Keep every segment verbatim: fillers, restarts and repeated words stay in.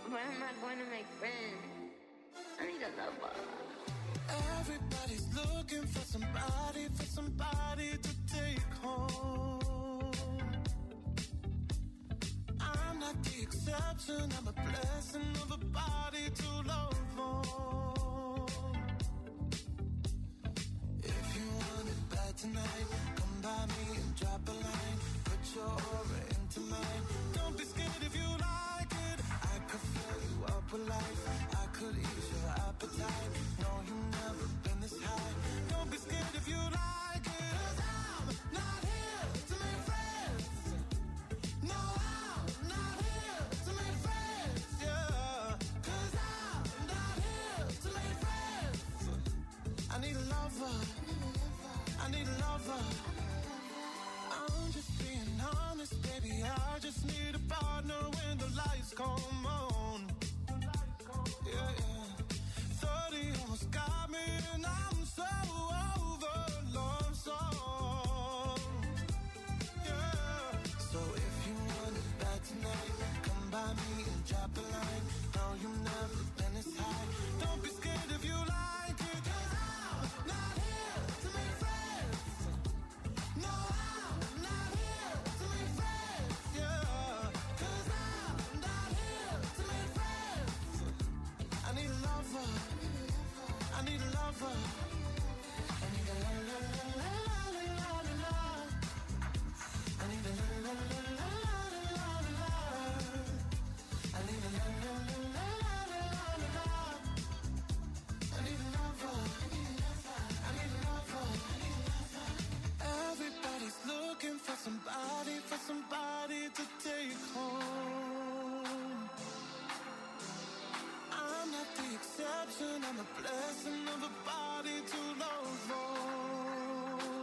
Where am I going to make friends? I need a lover. Everybody's looking for somebody, for somebody to take home. I'm not the exception, I'm a blessing of a body to love on. If you want it bad tonight, come by me and drop a line. Put your aura into mine. Don't be scared if you like it. I could fill you up with life. I could ease your appetite. No, you've never been this high. Don't be scared if you like it. 'Cause I'm not here to make friends. No, I'm not here to make friends. Yeah. 'Cause I'm not here to make friends. I need a lover. I need a lover. I'm just being honest, baby. I just need a partner when the lights come on. Yeah, yeah. thirty almost got me and I'm so over love song. Yeah. So if you want it bad tonight, come by me and drop a line. No, you've never been this high. Don't be scared if you like it. 'Cause I'm not here to make friends. No, I'm not here to make friends. Yeah. 'Cause I'm not here to make friends. I need a lover. I need a lover. I need a la la la la la la la la. I need a la la la la la la la la. I need a la la la la la la la. I need a lover. I need a lover. Everybody's looking for somebody, for somebody to take home. I'm not the exception, I'm a blessing of a body to love on.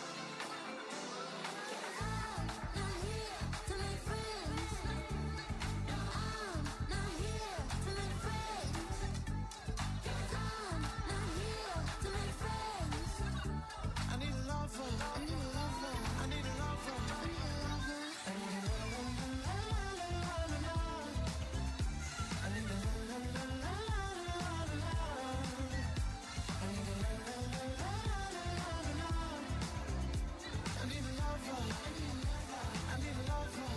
I'm not here to make friends. No, I'm not here to make friends. I'm not here to make friends. I need a lover. I need a lover. I need a lover. I need a lover. I need a la la la la la la la. I need a la la la la la la la. I need a la la la la la la la. I need a lover. I need a lover.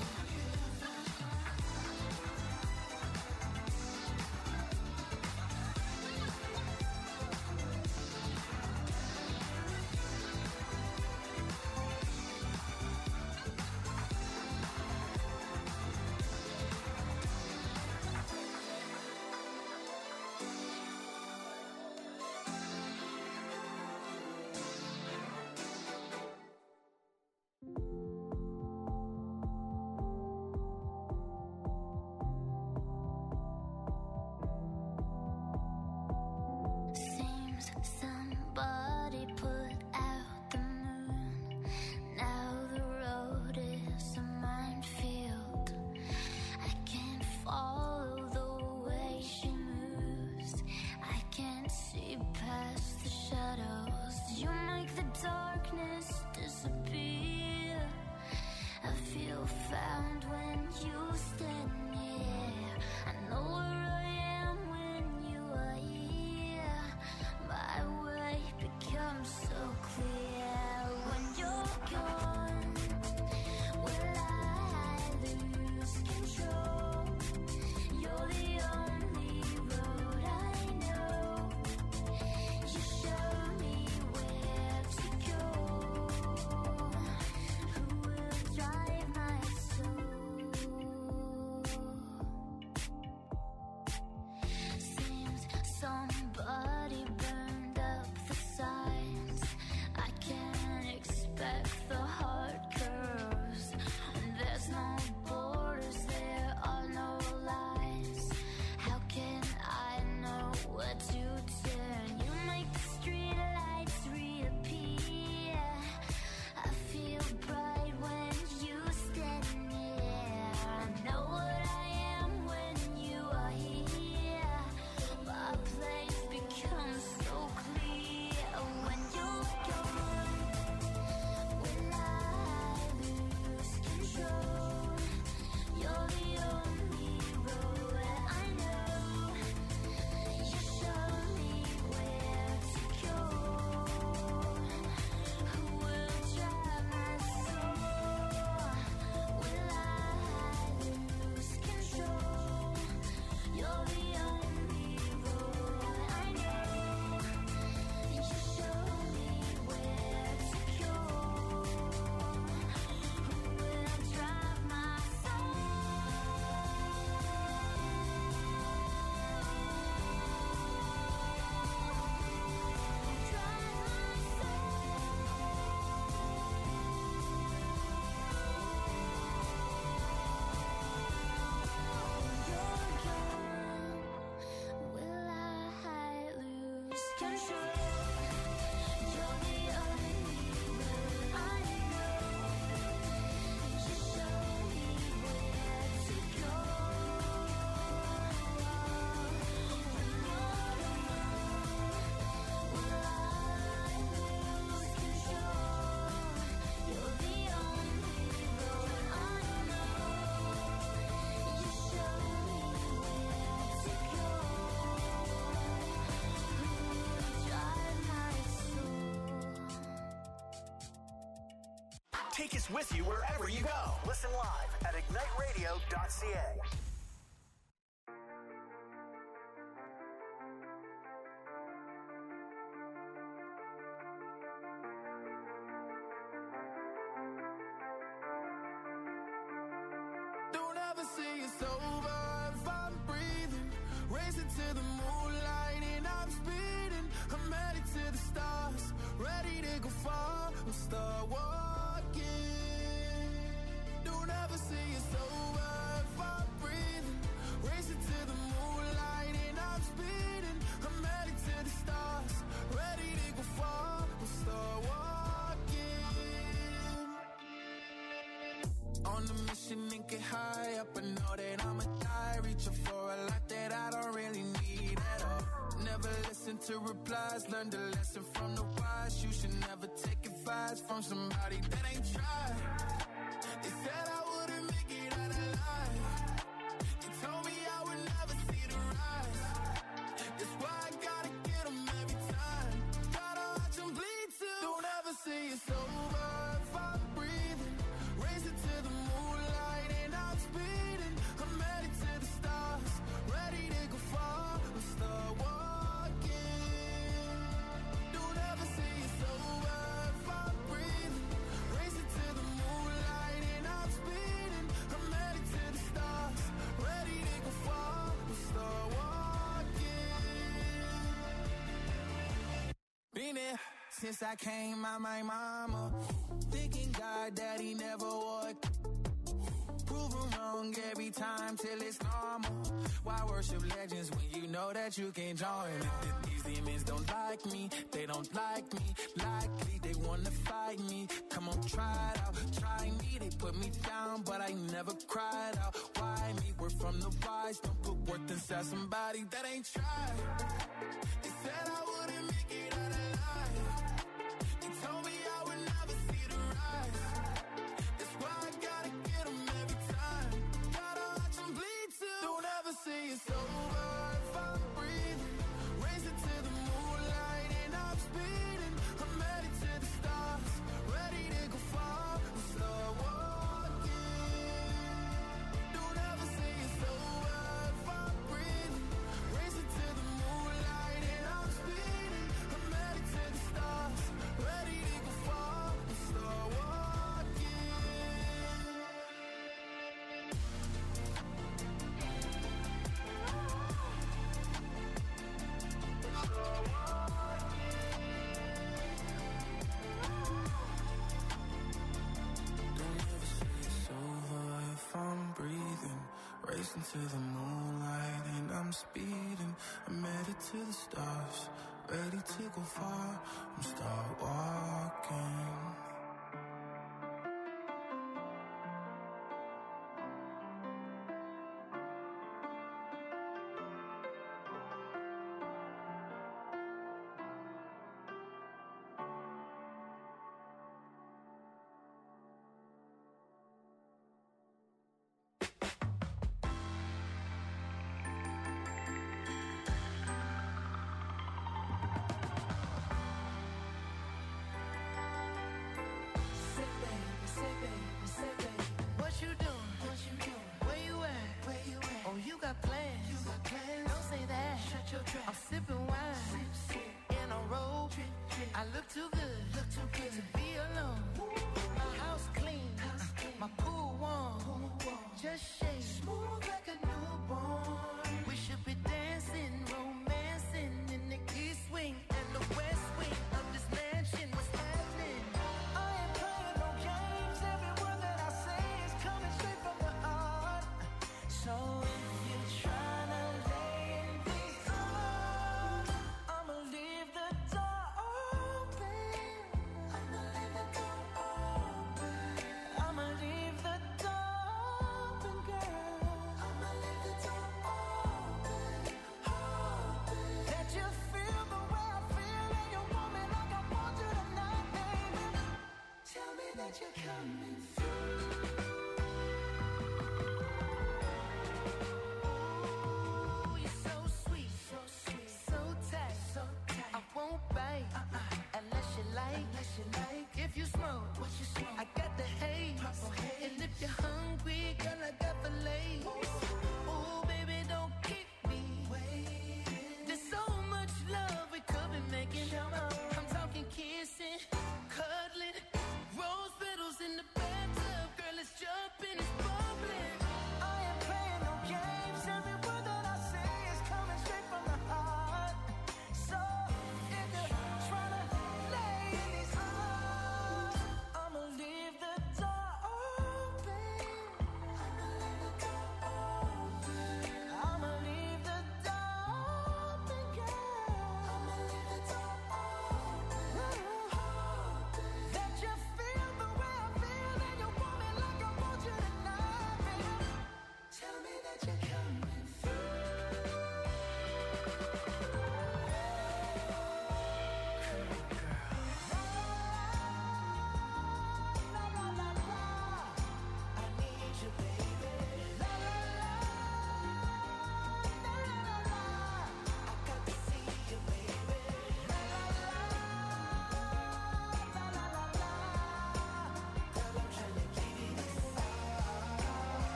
Seems somebody put out the moon. Now the road is a minefield. I can't follow the way she moves. I can't see past the shadows. You make the darkness disappear. I feel found when you stand near. I know where I am when you are here. My way becomes so clear when you're gone. Will I lose control? You're the only road I know. You show me where to go. Who will drive my soul? take us with you wherever you go. Listen live at ignite radio dot c a. Don't ever say it's over if I'm breathing. Racing to the moonlight and I'm speeding. I'm headed to the stars, ready to go far. I'll start walking. Don't ever say it's over if I'm breathing. Racing to the moonlight and I'm speeding. I'm headed to the stars, ready to go far. I'll start walking. On the mission and get high up, I know that I'ma die. Reaching for a lot that I don't really need at all. Never listen to replies, learn the lesson from the wise. You should never take advice from somebody that ain't tried. They said I wouldn't make it out alive. They told me I would never see the rise. That's why I gotta get them every time. Gotta watch them bleed too. Don't ever say it's over if I'm breathing. Racing to the moonlight and I'm speeding. I'm headed to the stars, ready to go far. I'll start walking. Don't ever say it's over if I'm breathing. Racing to the moonlight and I'm speeding. I'm headed to the stars, ready to go far. I'll start walking. Been there since I came out my mama. Thinking God that he never would. Proven wrong every time till it's normal. Why worship legends when you know that you can join? These demons don't like me, they don't like me. Likely they wanna fight me. Come on, try it out, try me. They put me down, but I never cried out. Why me? We're from the wise. Don't put worth inside somebody that ain't tried. They said I wouldn't make it out alive. They told me I would never see the rise. That's why I gotta get them every time. Gotta watch them bleed too. Don't ever say it's over if I'm breathing. Racing to the moonlight and I'm speeding. I'm headed to the stars, ready to go far. I'll start walking. Don't ever say it's over if I'm breathing. Racing to the moonlight and I'm speeding. I'm headed to the stars, ready to go far. I'll start walking. Don't ever say it's over if I'm breathing. Racing to the moonlight and I'm speeding. I'm headed to the stars, ready to go far. I'm start walking. What you doing? What you doing? Where you at? Where you at? Oh, you got plans. You got plans. Don't say that. Shut your trap. I'm sipping wine. Sip, sip. In a robe. Drip, drip. I look too good. Look too good to be alone. My house clean. House clean. My pool warm. Pool warm. Just shake. Smooth like a newborn. We should be dancing, romancing in the east wing and the west wing of this mansion. What's happening? I ain't playing no games. Every word that I say is coming straight from the heart. So if you're trying to lay in these arms, I'ma leave the door open. I'ma leave the door open. I'ma leave the door open, girl. I'ma leave the door open, open. That you feel the way I feel and you want me like I want you tonight, baby. Tell me that you're coming through. Ooh, you're so sweet, so sweet, so tight, so tight. I won't bite uh-uh. unless you like, unless you like. If you smoke, what you smoke? I got the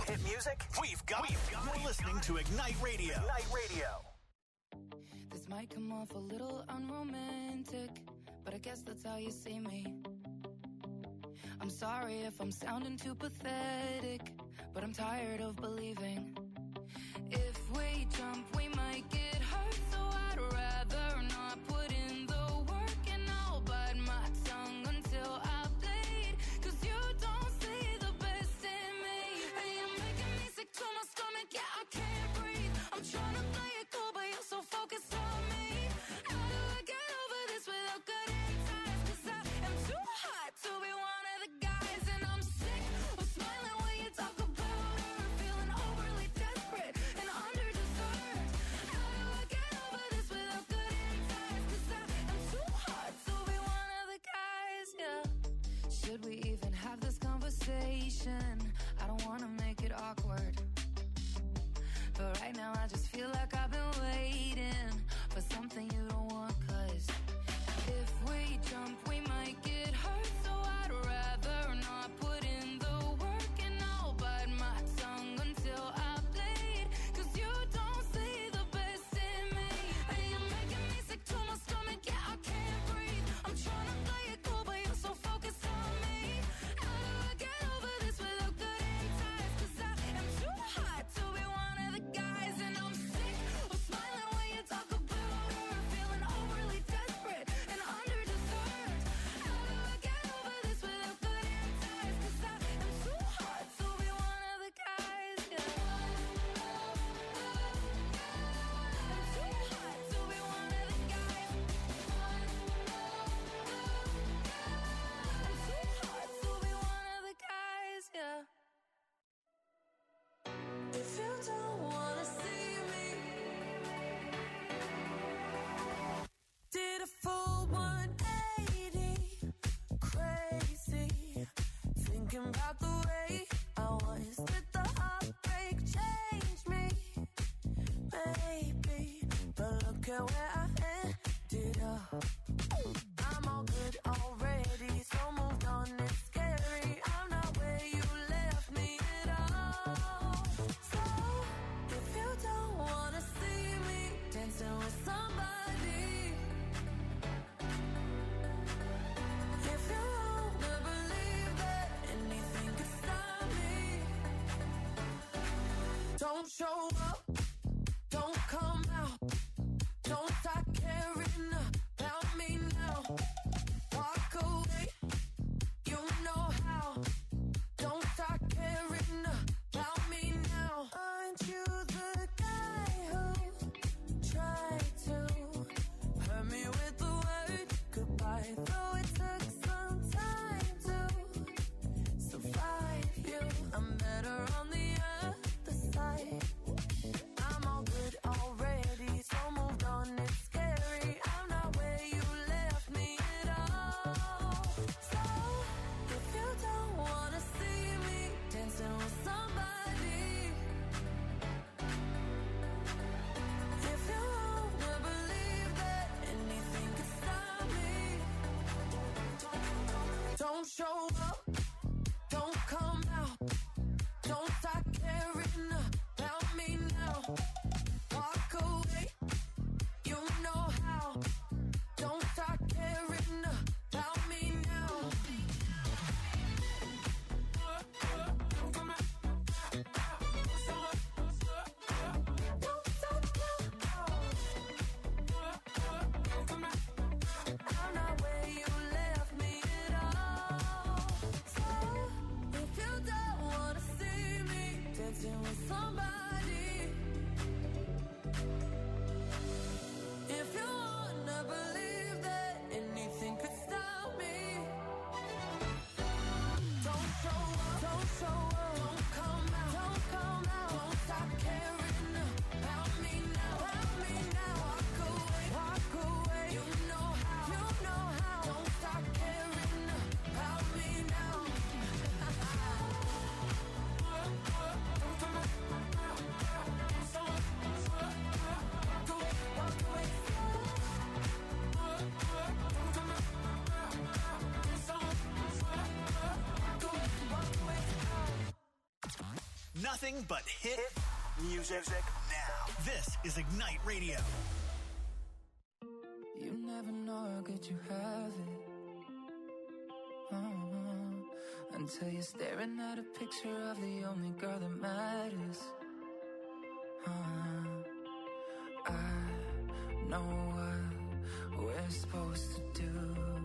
Hit music? We've got it. You're listening to Ignite Radio. Ignite Radio. This might come off a little unromantic, but I guess that's how you see me. I'm sorry if I'm sounding too pathetic, but I'm tired of believing. If we jump, we might get hurt, so I'd rather not put in the work, and I'll bite my tongue until I bleed, cause you don't see the best in me. And you're making me sick to my stomach, yeah, I can't breathe. I'm trying to play it cool, but you're so focused on me. How do I get over this without cutting ties? Cause I am too hot to be one of the guys, and I'm sick of smiling when you talk about her, feeling overly desperate and under-deserved. How do I get over this without cutting ties? Cause I am too hot to be one of the guys, yeah. Should we even have this conversation? I don't wanna make it awkward, but right now I just feel like I've been waiting for something you don't want, cause if we jump, we might get hurt, so I'd rather not put in the work, and I'll bite my tongue until I bleed, cause you don't see the best in me. And you're making me sick to my stomach, yeah, I can't breathe. I'm trying to play it cool, but you're so focused on me. How do I get over this without cutting ties? Cause I am too hot to be one of the guys, and I'm sick of smiling when you talk about her, feeling overly desperate and under-deserved. How do I get over this without cutting ties? Cause I am too hot to be one of the guys, yeah. I'm too hot to be one of the guys. I'm too hot to be one of the guys, yeah. If you don't wanna see me, did a full one eighty, crazy, thinking about the way I was. Did the heartbreak change me? Maybe, but look at where I ended up. I'm all good already, so moved on, it's scary. I'm not where you left me at all. So, if you don't wanna see me dancing with somebody, if you wanna believe that anything could stop me, don't show up, don't come out, don't start caring about me now. Walk away, you know how. Don't start caring about me now. Aren't you the guy who tried to hurt me with the word goodbye? Though it took some time to survive you, I'm better on the other side. nothing but hit music now. This is Ignite Radio. You never know how good you have it. Uh-huh. Until you're staring at a picture of the only girl that matters. Uh-huh. I know what we're supposed to do.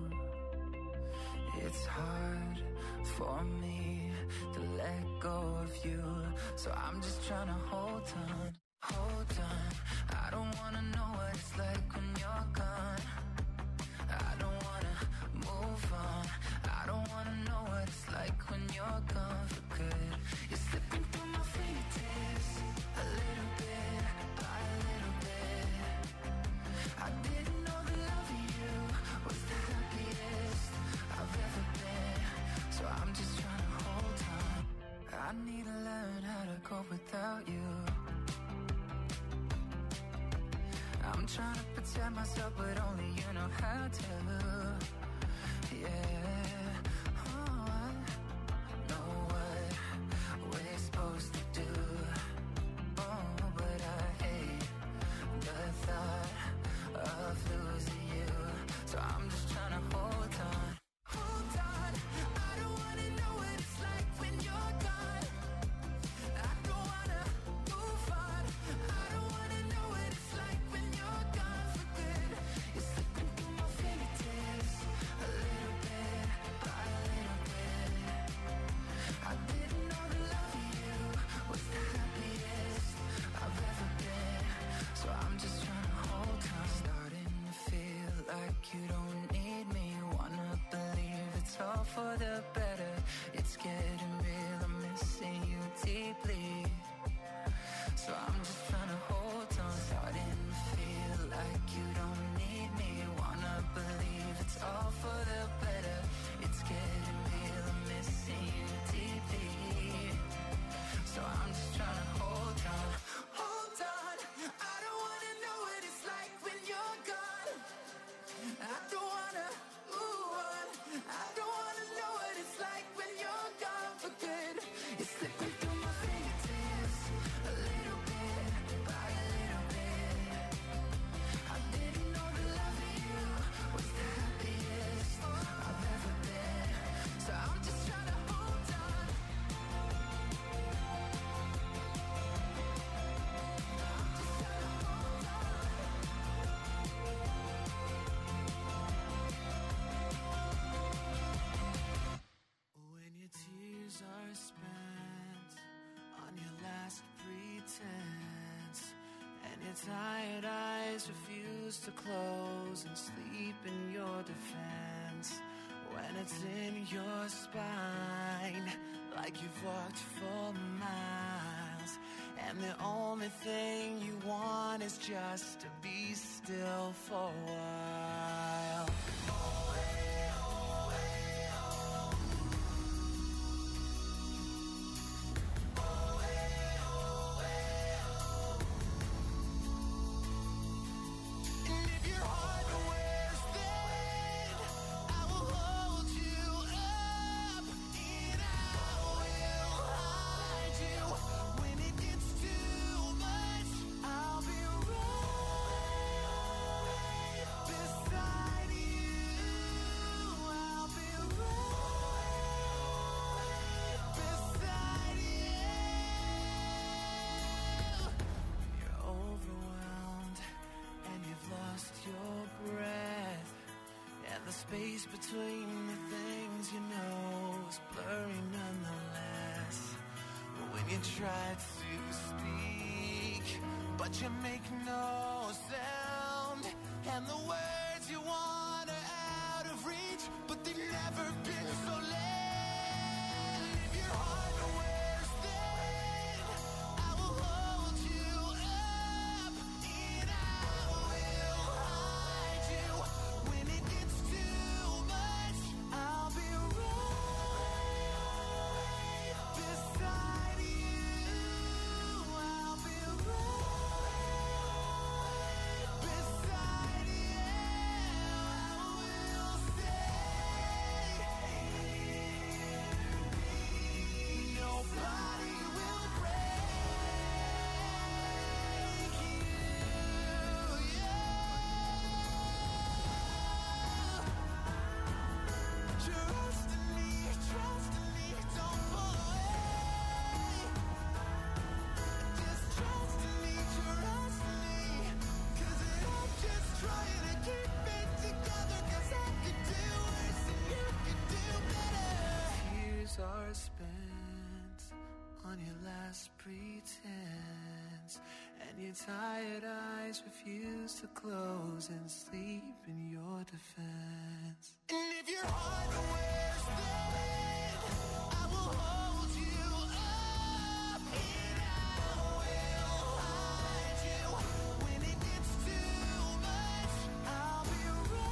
It's hard for me to let go of you, so I'm just trying to hold on, hold on. I don't wanna know what it's like when you're gone. I don't wanna move on. I don't wanna know what it's like when you're gone for good. You're slipping through my fingertips, a little bit by a little bit. I didn't know the love of you was the happiest I've ever been, so I'm just trying to hold on. I need to learn how to cope without you. I'm trying to protect myself, but only you know how to. Yeah, oh, I know what we're supposed to do. Oh, but I hate the thought of losing you, so I'm just trying to hold on, hold on. I don't wanna know what it's like when you're gone. I don't wanna move on. I don't wanna know what it's like when you're gone for good. You're slipping through my fingertips, a little bit by a little bit. I didn't know the love of you was the happiest I've ever been, so I'm just trying to hold on. Starting to feel like you don't need me. Wanna believe it's all for the better. It's getting real, I'm missing you deeply, so I'm just trying to hold on. Starting to feel like you don't need me. Wanna believe it's all for the better. It's getting real, I'm missing you deeply, so I'm just trying to hold on, hold on. I don't wanna know what it's like when you're gone. I don't wanna move on. I don't wanna know what it's like when you're gone for good. You're slipping through my fingertips, a little bit by a little bit. I didn't know the love of you was the happiest I've ever been, so I'm just trying to hold on. When your tears are spent on your last pretense, and your tired eyes refuse to close and sleep in your defense, when it's in your spine like you've walked for miles, and the only thing you want is just to be still for a while. And if your heart wears thin, I will hold you up, and I will hide you. When it gets too much, I'll be right beside you. I'll be right beside you. You're overwhelmed and you've lost your breath, and the space between the things you know is blurry nonetheless. When you try to speak, but you make no sound, and the words you want are out of reach, but they've never been so late. If your heart wears thin, I will hold you up, and I will hide you. When it gets too much, I'll be right beside you. I'll be right just pretense, and your tired eyes refuse to close and sleep in your defense. And if your heart wears thin, I will hold you up and I will hide you. When it gets too much, I'll be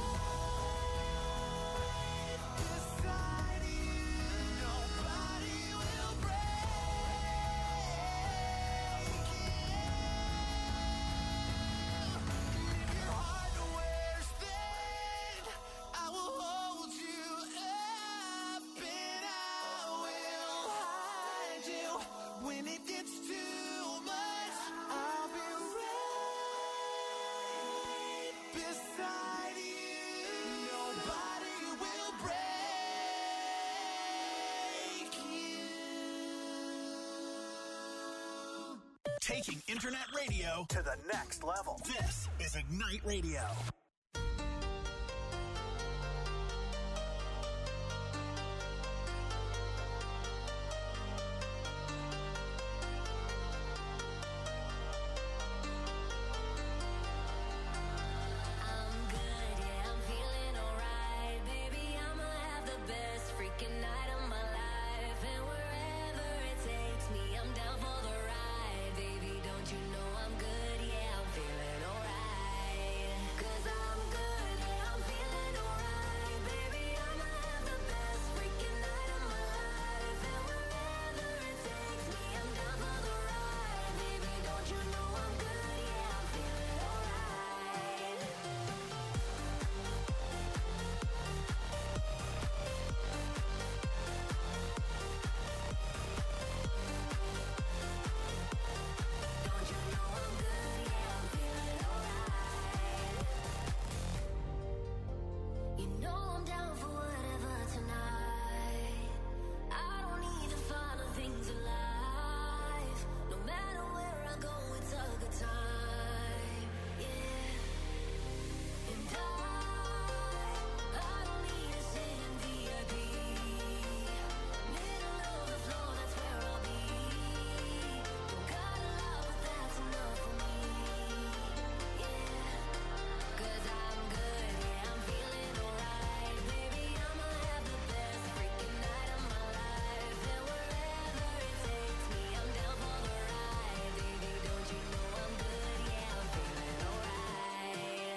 right beside you. Nobody will break you. And if your heart wears thin, I will hold you up and I will hide you. When it gets too much, I'll be right beside you. Nobody will break you. Taking internet radio to the next level. This is Ignite Radio. I'm good, yeah, I'm feeling alright. Baby, I'ma have the best freaking night of my life. And wherever it takes me, I'm down for the ride. Baby, don't you know I'm good, yeah, I'm feeling alright. 'Cause I'm good, yeah, I'm feeling alright. Baby, I'ma have the best freaking night of my life. And wherever it takes me, I'm down for the ride. Baby, don't you know I'm good, yeah, I'm feeling alright. Don't you know I'm good, yeah, I'm feeling alright. You know I'm down for whatever tonight. I don't need the finer things in life. No matter where I go, it's a good time. Yeah. And I, I don't need to sit in V I P. Middle of the floor, that's where I'll be. Don't got a lot, but that's enough for me. Yeah. 'Cause I'm good, yeah, I'm feeling alright. Baby, I'ma have the best freaking night of my life. And wherever it takes me, I'm down for the ride. Baby, don't you know I'm good, yeah, I'm feeling alright.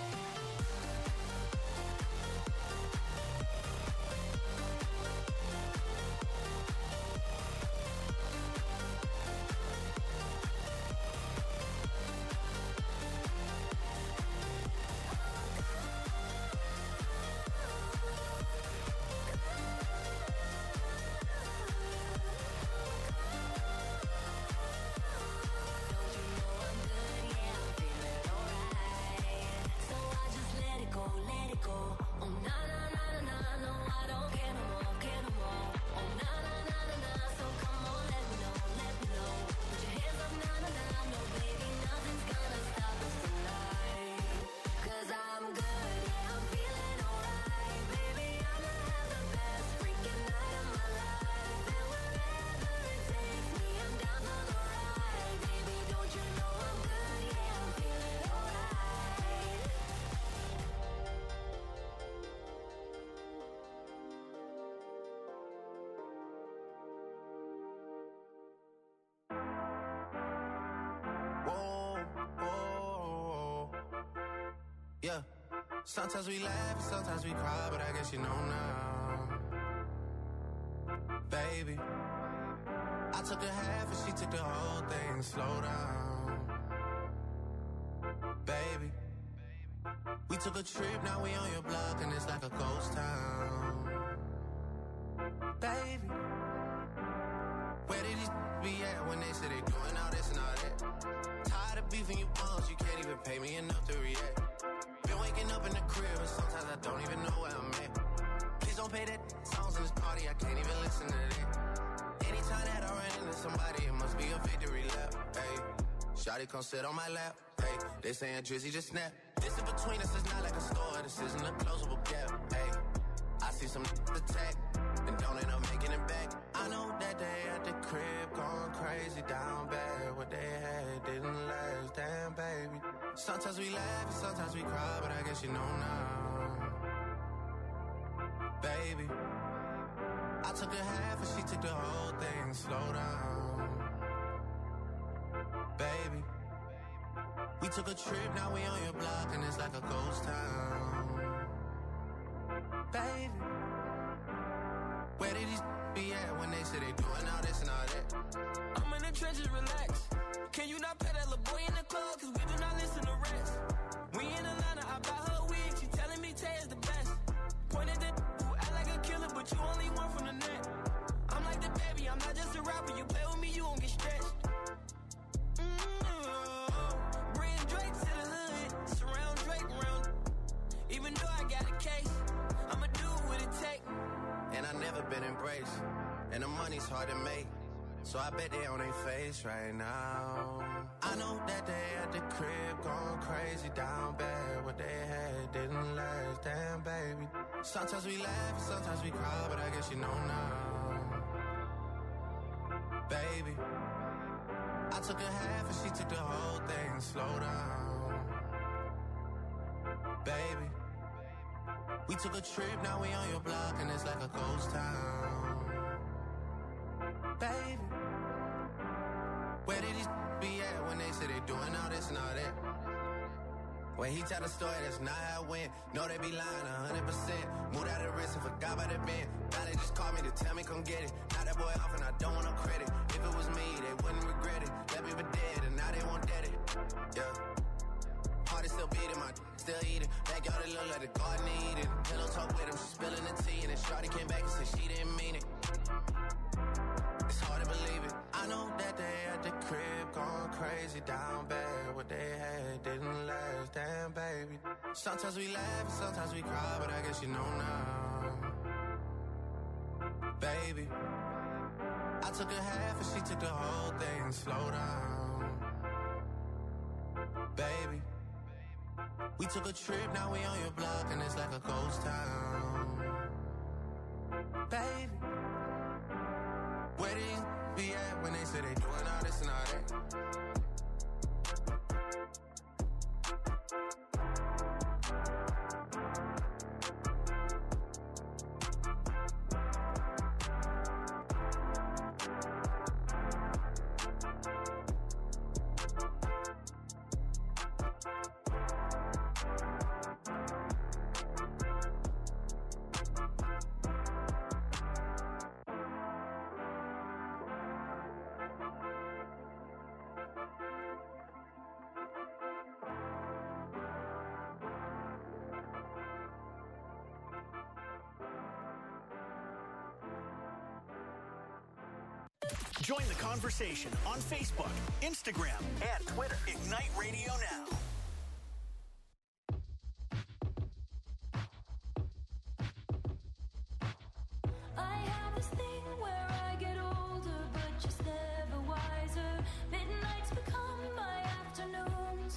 Don't you know I'm good, yeah, I'm feeling alright. So I just let it go, let it go. Oh na na na na na, no I don't care no more, care no more. Oh na na na na na, so come on, let me know, let me know. Put your hands up, na na na, no baby, nothing's gonna stop us tonight. 'Cause I'm good, yeah, I'm feeling alright. Baby, I'ma have the best freaking night of my life. And wherever it takes me, I'm down for the ride. Baby, don't you know I'm good, yeah, I'm feeling alright. Whoa, whoa, yeah. Sometimes we laugh, sometimes we cry, but I guess you know now, baby. I took the half and she took the whole thing. Slow down, baby. We took a trip, now we on your block and it's like a ghost town, baby. Where did these be at when they say they doing all this and all that? Tired of beefing you bums, you can't even pay me enough to react. Been waking up in the crib and sometimes I don't even know where I'm at. Please don't pay that songs in this party, I can't even listen to that. Anytime that I run into somebody, it must be a victory lap. Hey, shawty come sit on my lap. Hey, they saying Drizzy just snap. This in between us is not like a store, this isn't a closable gap. Hey, I see some attack. and don't end up making it back. I know that they at the crib going crazy down bad. What they had didn't last, damn baby. Sometimes we laugh and sometimes we cry, but I guess you know now, baby. I took a half and she took the whole thing. Slow down, baby. We took a trip, now we on your block and it's like a ghost town, baby. Where did these be at when they say they doing all this and all that? I'm in the trenches, relax. Can you not pay that little boy in the club? Cause we do not listen to rest. We in Atlanta, I buy her wig. She telling me Tay is the best. Pointed at who act like a killer, but you only one from the net. I'm like the baby, I'm not just a rapper. You play with me, you won't get stretched. Mm-hmm. Bring Drake to the hood. Surround Drake around. Even though I got a case, I'ma do what it take. And I never been embraced, and the money's hard to make, so I bet they on their face right now. I know that they at the crib going crazy down bad. What they had didn't last, damn baby. Sometimes we laugh, sometimes we cry, but I guess you know now, baby. I took a half and she took the whole thing. Slow down, baby. We took a trip, now we on your block and it's like a ghost town, baby. Where did these be at when they say they doing all this and all that? When he tell the story, that's not how it went. No, they be lying a hundred percent. Moved out of the risk and forgot about the bend. Now they just call me to tell me come get it. Now that boy off and I don't want no credit. If it was me, they wouldn't regret it. Left me for dead and now they won't dead it. Yeah. Heart is still beating, my still eating. Backyard it look like the garden eating. Pillow talk with him, she spilling the tea. And then Shawty came back and said she didn't mean it. It's hard to believe it. I know that they at the crib going crazy down bad. What they had didn't last, damn baby. Sometimes we laugh and sometimes we cry, but I guess you know now, baby. I took a half and she took the whole thing. Slow down, baby. We took a trip, now we on your block and it's like a ghost town, baby. Where they be at when they say they doing all this and all that? Join the conversation on Facebook, Instagram, and Twitter. Ignite Radio Now. I have this thing where I get older, but just never wiser. Midnights become my afternoons.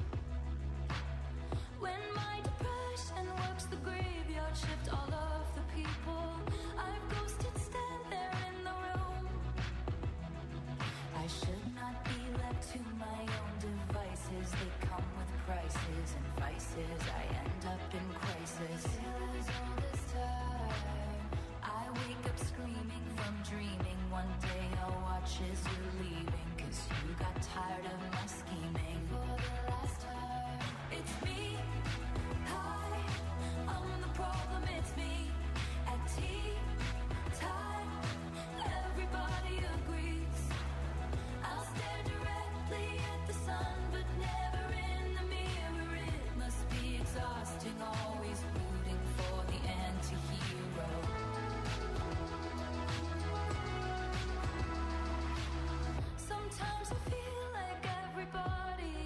When my depression works the graveyard shift, all of the people I've ghosted stand there in the room. I should not be left to my own devices. They come with prices and vices. I end up in crisis. Feels all this time. I wake up screaming from dreaming. One day I'll watch as you're leaving, cause you got tired of my scheming. For the last time, it's me. Hi, I'm the problem, it's me. At tea time, everybody agrees. I'll stare directly at the sun, but never in the mirror. It must be exhausting, always rooting for the anti-hero. Sometimes I feel like everybody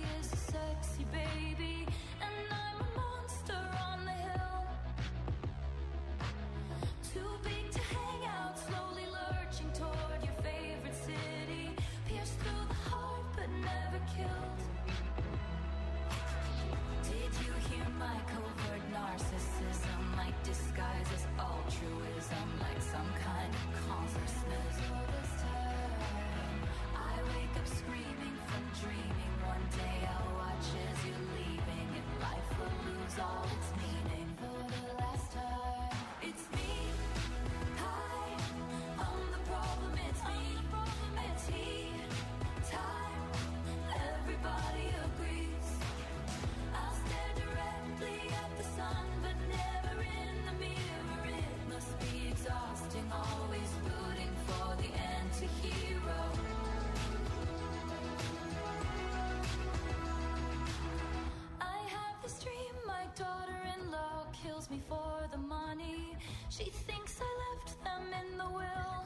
wants me for the money. She thinks I left them in the will.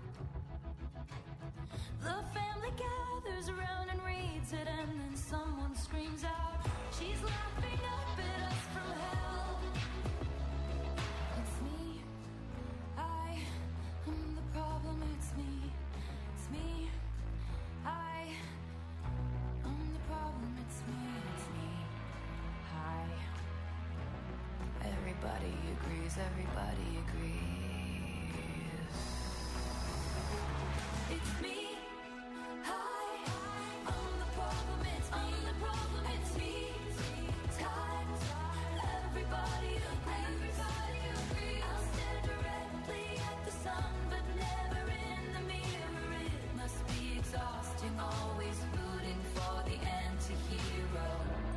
The family gathers around and reads it, and then someone screams out, she's laughing up at us from hell. It's me, I am the problem. It's me, it's me, I am the problem. It's me, it's me, I. Everybody agrees, everybody agrees. It's me. Always rooting for the anti-hero.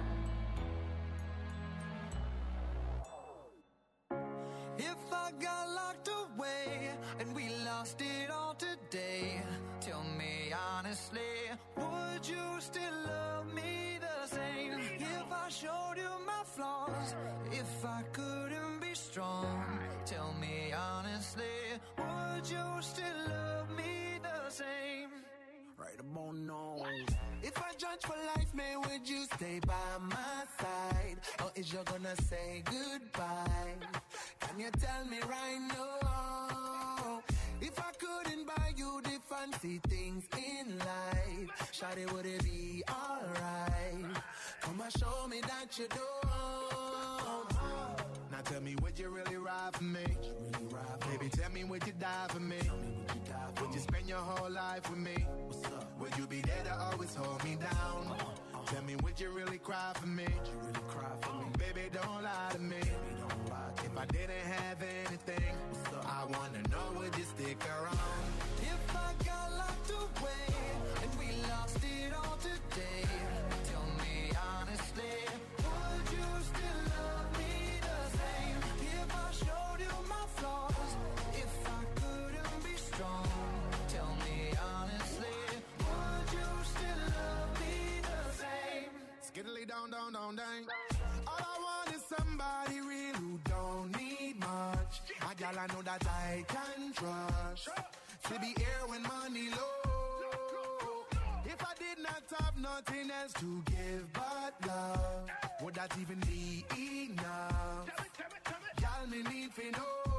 If I got locked away and we lost it all today, tell me honestly, would you still love me the same? If I showed you my flaws, if I couldn't be strong, tell me honestly, would you still love me the same? Right about now. If I judge for life, man, would you stay by my side? Or is you gonna say goodbye? Can you tell me right now? If I couldn't buy you the fancy things in life, shawty, would it be alright? Come and show me that you don't. Now tell me, would you really ride for me? Really ride for Baby, me? Tell me, would you die for me? Would you, die for would you spend your whole life with me? Would you be there to always hold me down? Uh-huh, uh-huh. Tell me, would you really cry for me? Would you really cry for me? Baby, don't lie to me. Baby, don't lie to if me. I didn't have anything, I wanna know, would you stick around? If I got locked away and we lost it all today, tell me honestly, would you still love me the same? If I showed you my flaws, if I couldn't be strong, tell me honestly, would you still love me the same? Skiddly down, down, down, down. All I want is somebody real who don't need much. A gal I know that I can trust. To be here when money low. If I did not have nothing else to give but love, would that even be enough? Y'all me need to know.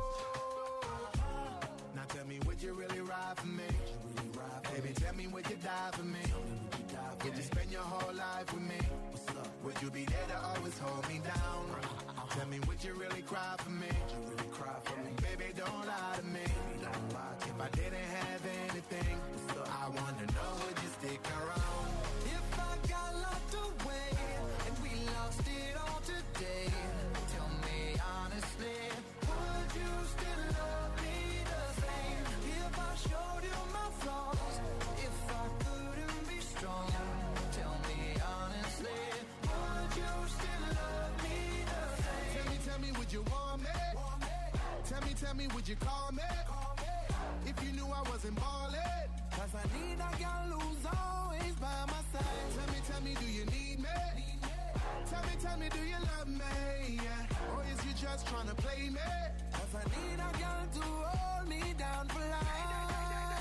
Now tell me, would you really ride for me? Baby, tell me, would you die for me? Would you spend your whole life with me? Would you be there to always hold me down? Tell me, would you really cry for me? Baby, don't lie to me. If I didn't have anything, I wanna know, would you stick around? If I got locked away and we lost it all today, tell me honestly, would you still love me the same? If I showed you my flaws, if I couldn't be strong, tell me honestly, would you still love me the same? Tell me, tell me, would you want me? Tell me, tell me, would you call me? If you knew I wasn't ballin', cause I need a girl who's always by my side. Tell me, tell me, do you need me? Tell me, tell me, do you love me? Yeah. Or is you just tryna play me? Cause I need a girl to hold me down for life.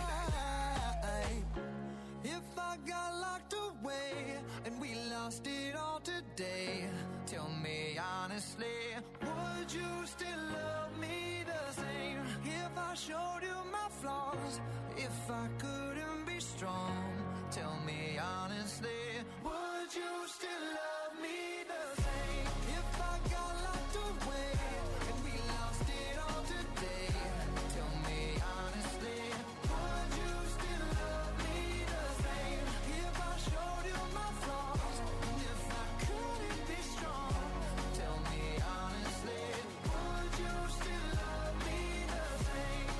If I got locked away and we lost it all today, tell me honestly, would you still love me the same? If I showed you my flaws, if I couldn't be strong, tell me honestly, would you still love me the same? If I got locked away and we lost it all today, tell me honestly, would you still love me the same? If I showed you my flaws, if I couldn't be strong, tell me honestly, would you still love me the same?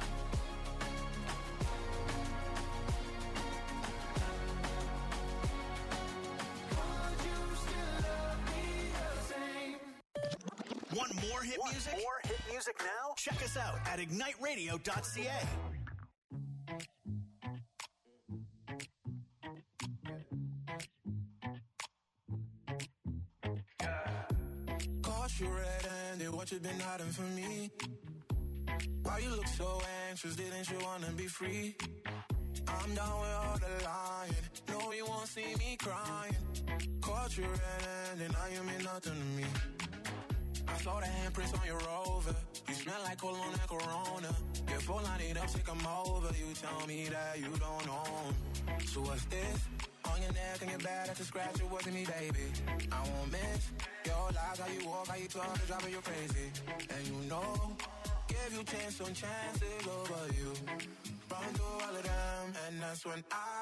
Would you still love me the same? Want more hit Want music? more hit music now? Check us out at ignite radio dot c a. Caught you red-handed red-handed, what you been hiding from me? Why you look so anxious, didn't you wanna be free? I'm down with all the lying, no you won't see me crying. Caught you red-handed, now you mean nothing to me. I saw the handprints on your Rover, you smell like cologne and Corona. Your phone line it up, take 'em over, you tell me that you don't know 'em. So what's this? On your neck and your back, that's a scratch, it wasn't me, baby. I won't miss your lies, how you walk, how you talk, it's driving you crazy. And you know, give you chance on chances over you. Run through all of them, and that's when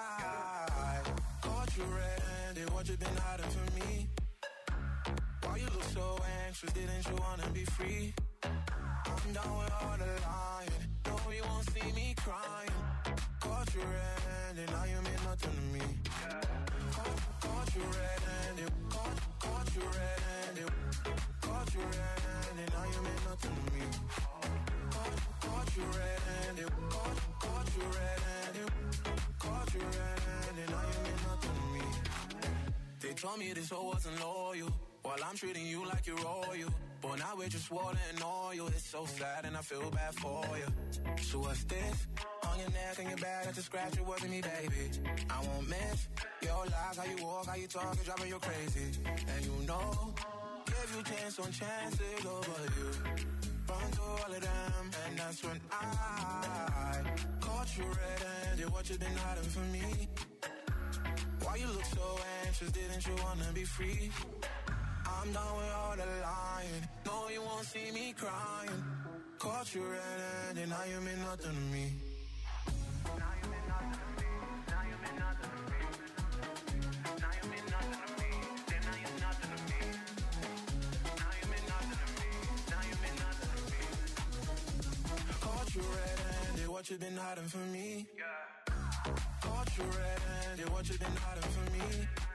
I caught you red-handed, what you been hiding from me? Why you look so anxious, didn't you wanna be free? I'm down with all the lying, no you won't see me crying. Caught you red-handed, now you mean nothing to me. Caught, caught you red-handed, caught, caught you red-handed, caught you red-handed, now you mean nothing to me. Caught, caught you red-handed, caught, caught you red-handed, caught you red-handed, now you mean nothing to me. They told me this hoe wasn't loyal, while I'm treating you like you're royal. But now we're just water and oil. It's so sad and I feel bad for you. So what's this? On your neck and your back, that's a scratch, it wasn't me, baby. I won't miss your lies, how you walk, how you talk, it's driving you crazy. And you know, give you chance on chances over you. Run through all of them, and that's when I caught you red-handed, what you been hiding from me? Why you look so anxious, didn't you wanna be free? I'm done with all the lying, no you won't see me crying. Caught you red-handed, now you mean nothing to me. Now you mean nothing to me, now you mean nothing to me. Now you mean nothing to me, then now you're nothing to me. Now you mean nothing to me, now you mean nothing to me. Caught you red-handed, what you been hiding from me? Caught you red-handed, what you been hiding from me?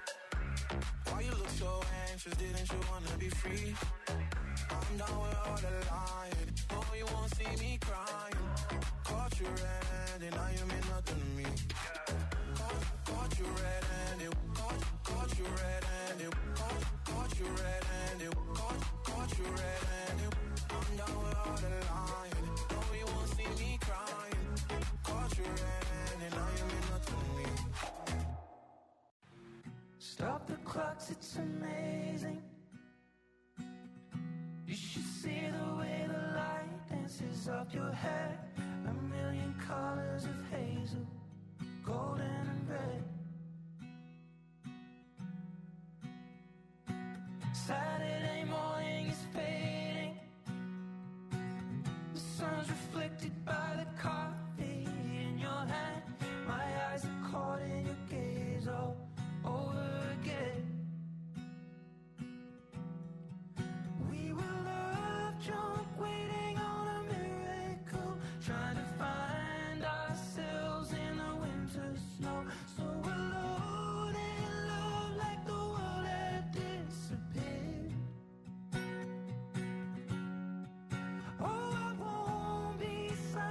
Why you look so anxious, didn't you wanna be free? I'm down with all the lying, no you won't see me crying. Caught you red-handed, now you mean nothing to me. Caught, caught you red-handed, caught, caught you red-handed, caught, caught you red-handed, caught, caught you red-handed. I'm down with all the lying, no you won't see me crying. Caught you red-handed, now you mean nothing to me. Stop the clocks, it's amazing. You should see the way the light dances up your hair. A million colors of hazel, golden and red. Saturday morning is fading. The sun's reflected by the coffee in your hand. My eyes are caught in your gaze all over again. We were love drunk, waiting on a miracle, trying to find ourselves in the winter snow. So alone in love, like the world had disappeared. Oh, I won't be silent.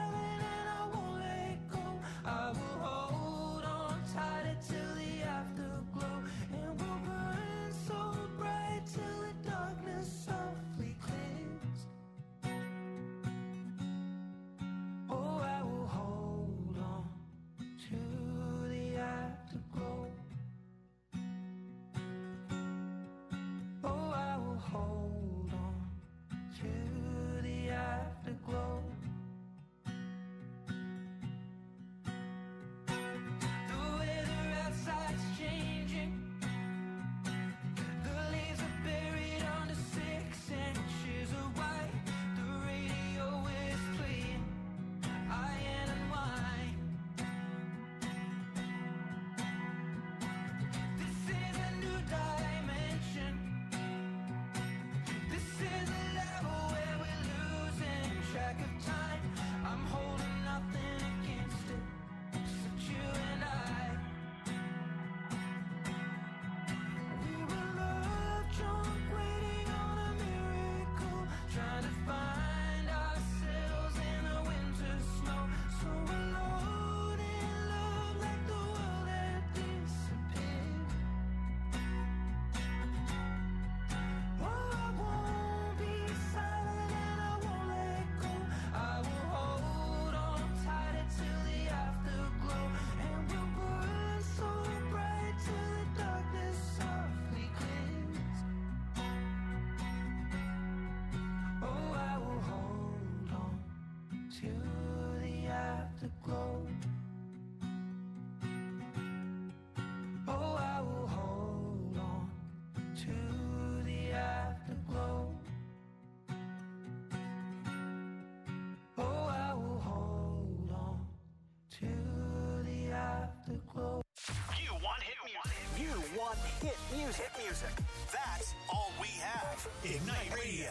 Hit music. Hit music. That's all we have. Ignite Radio.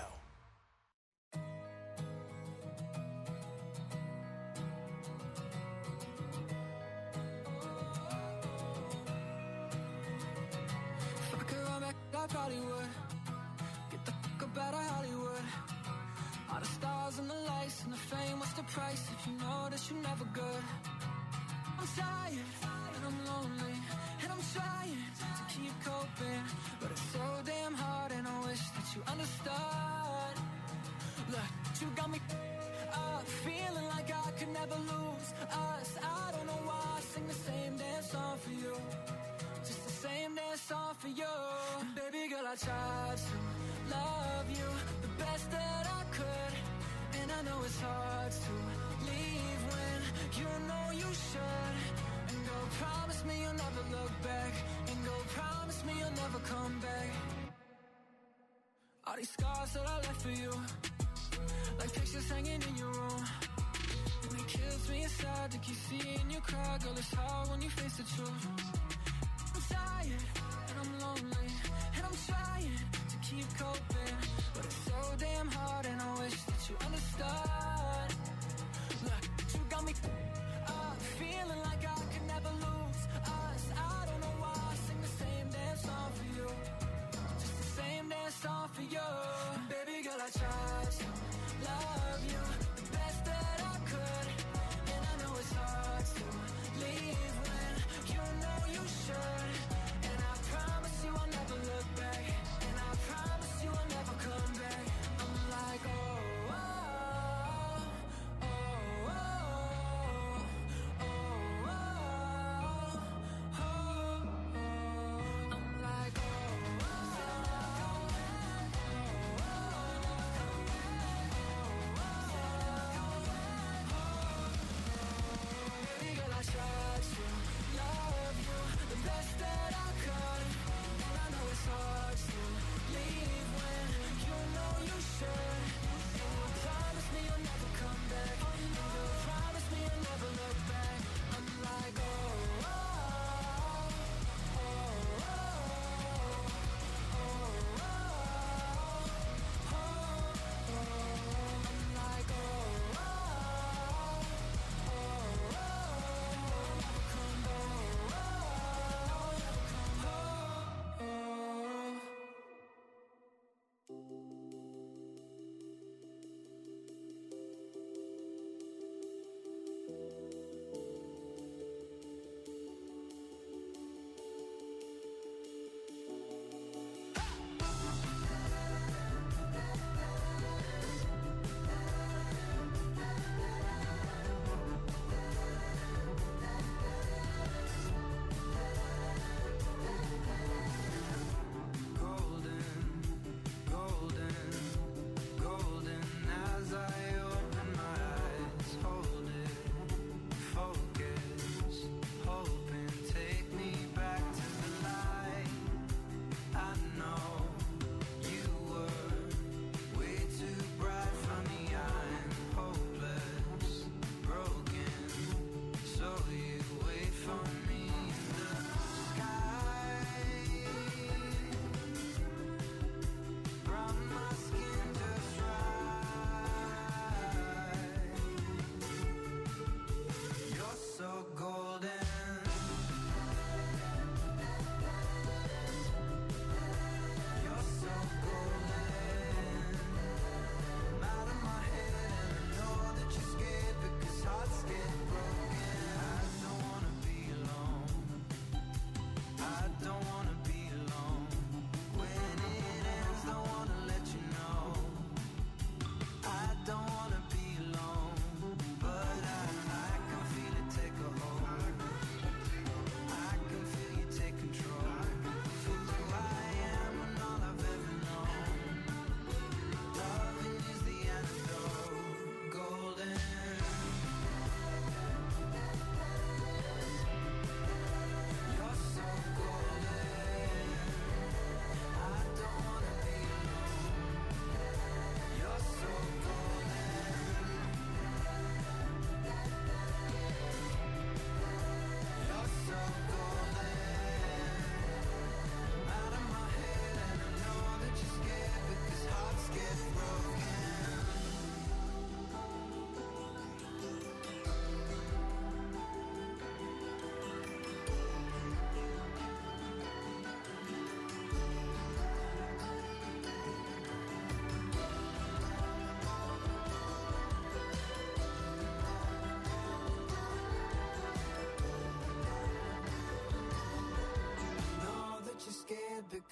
If I could run back, I probably would. Get the fuck up out of Hollywood. All the stars and the lights and the fame, what's the price if you know that you're never good? I'm tired and I'm lonely and I'm trying to keep coping, but it's so damn hard and I wish that you understood. Look, you got me up, feeling like I could never lose us. I don't know why I sing the same damn song for you, just the same damn song for you. And baby girl, I tried to love you the best that I could, and I know it's hard to leave when you know you should. And go promise me you'll never look back, and go promise me you'll never come back. All these scars that I left for you, like pictures hanging in your room, and it kills me inside to keep seeing you cry. Girl, it's hard when you face the truth. I'm tired and I'm lonely and I'm trying to keep coping, but it's so damn hard and I wish that you understood. Look, you got me up, feeling like I could never lose us. I don't know why I sing the same damn song for you, just the same damn song for you. And baby girl, I tried to love you the best that I could, and I know it's hard to leave when you know you should. And I promise you I'll never look back, and I promise you I'll never come back. I'm like, oh, oh,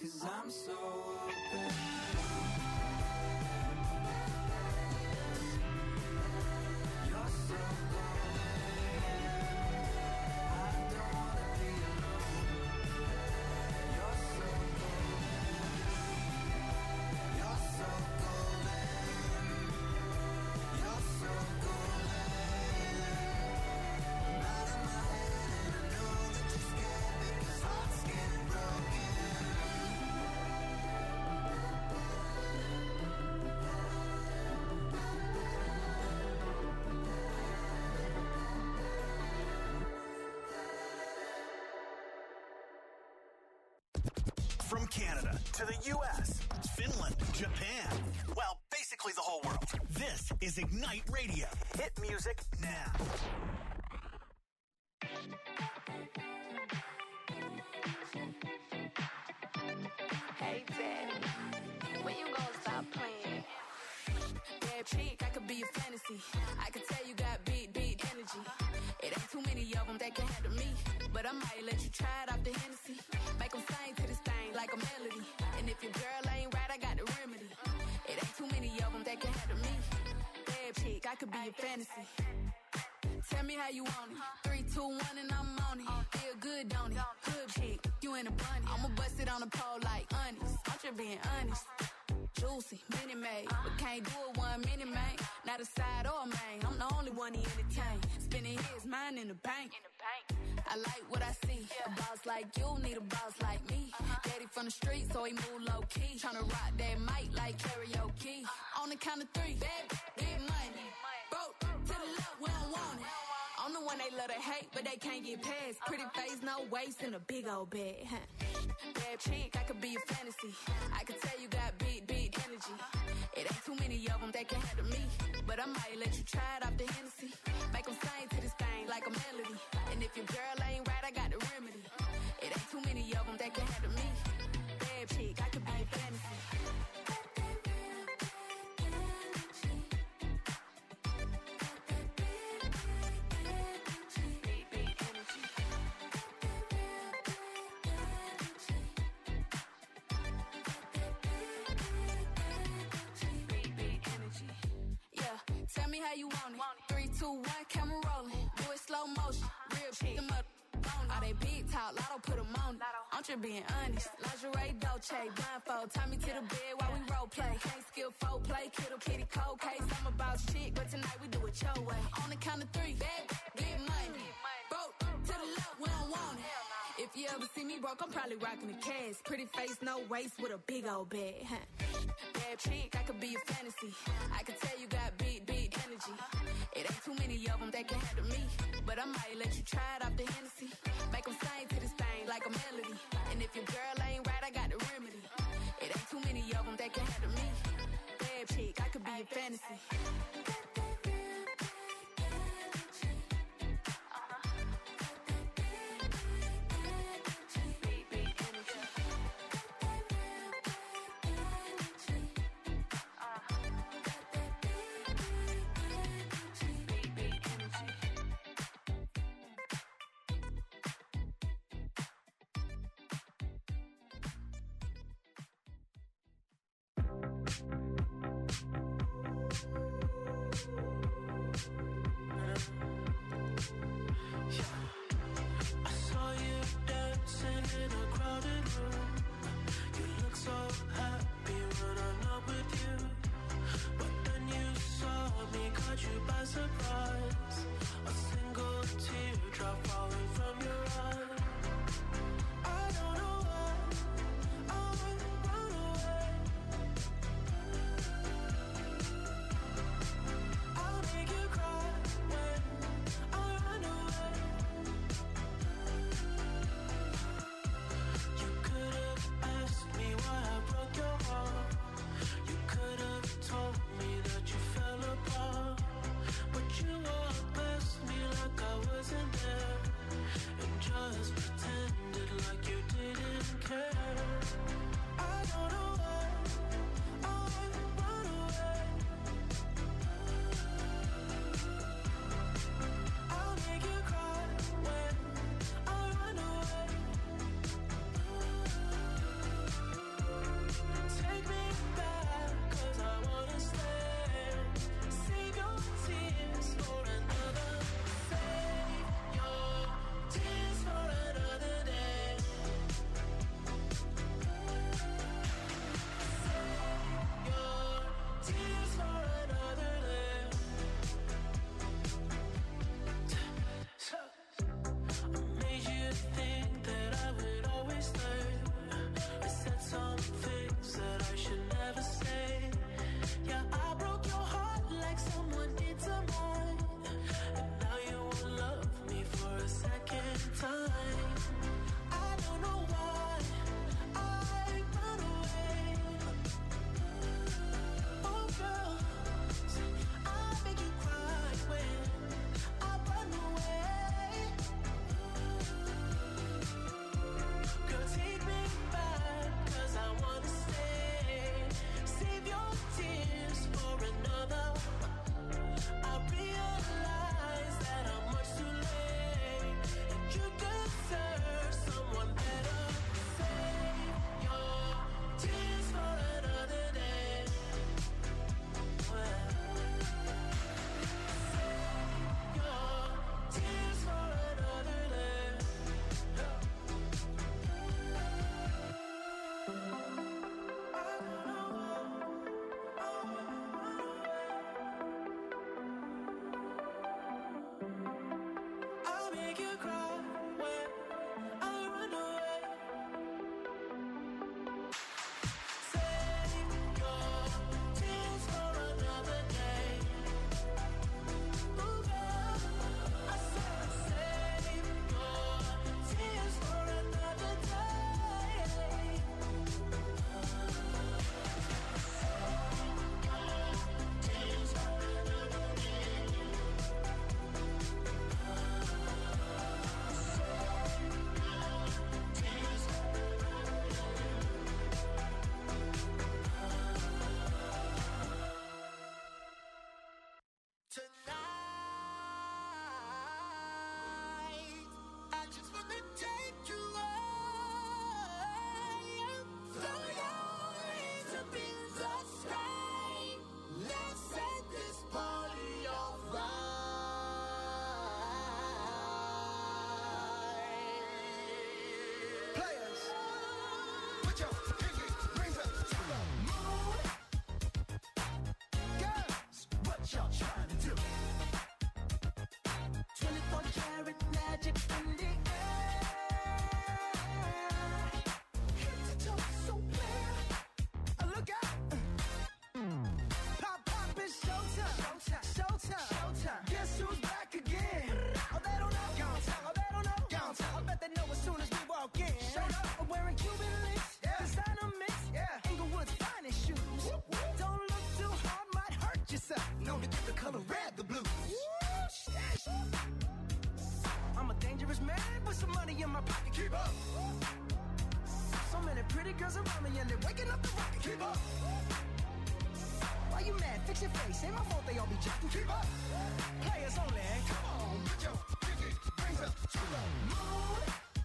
'cause I'm so open. You're so golden. I don't wanna be alone. You're so golden. You're so golden. You're so golden. I'm out of my head and I know that you're scared because hearts get broken. From Canada to the U S, Finland, Japan, well, basically the whole world. This is Ignite Radio. Hit music now. Hey, Daddy, when you gonna stop playing? Bad chick, I could be a fantasy. I could tell you got big, big energy. It ain't too many of them that can handle me. But I might let you try it off the Hennessy. Make them sing to this thing like a melody. And if your girl ain't right, I got the remedy. It ain't too many of them that can handle me. Bad chick, I could be a fantasy. Tell me how you want it. Three, two, one, and I'm on it. Feel good, don't it? Hood chick, you in a bunny. I'ma bust it on the pole like honest. I'm just being honest. Juicy, mini made, but can't do it one minute, man. Not a side or a main. I'm the only one he entertain. Spinning his mind in the bank. I like what I see. A boss like you need a boss like me. Daddy from the street, so he move low key. Tryna rock that mic like karaoke. On the count of three, bad, get money. Broke to the left, we don't want it. I'm the one they love to hate, but they can't get past. Pretty face, no waist, and a big old bag. Bad chick, I could be a fantasy. I could tell you got big, big energy. It ain't too many of them that can handle me. But I might let you try it off the Hennessy. Make them sing to this thing like a melody. And if your girl ain't right, I got the remedy. It ain't too many of them that can handle me. Bad chick, I could be a fantasy. Big, big energy. Big, big energy. Yeah, tell me how you want it. Three, two, one, camera rolling. Do it slow motion. Real chick. Them up. All they big talk, Lotto put them on it. I'm just being honest. Lingerie, Dolce, blindfold. Tie me to the bed while we role play. Can't skill folk play, kittle kitty cold case. I'm a boss chick, but tonight we do it your way. On the count of three, bad, get money. Broke to the left, we don't want it. If you ever see me broke, I'm probably rocking the cash. Pretty face, no waist, with a big old bag. Bad chick, I could be a fantasy. I could tell you got big, big energy. It ain't too many of them that can handle me. But I might let you try it off the Hennessy. Make them sing to this thing like a melody. And if your girl ain't right, I got the remedy. It ain't too many of them that can handle me. Bad chick, I could be a fantasy. Big, big energy. Big, big energy. I saw you dancing in a crowded room. You look so happy when I'm not with you. But then you saw me, caught you by surprise. A single teardrop falling from your eye. I don't know why I would run away. I'll make you cry when I run away. You could have asked me why I broke color red, the blues. I'm a dangerous man with some money in my pocket. Keep up. So many pretty girls around me and they're waking up the rocket. Keep up. Why you mad? Fix your face. Ain't my fault they all be jacking. Keep up. Players only. Come on, put your pinky rings up to the moon.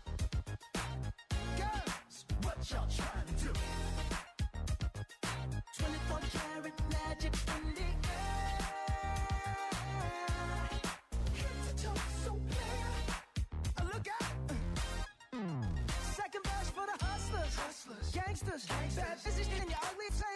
Girls, what y'all trying to do? twenty-four karat magic in the air. Head to toe, so clear. Uh, Look out. Second verse for the hustlers. Hustlers. Gangsters. Gangsters. Bad business in your ugly face.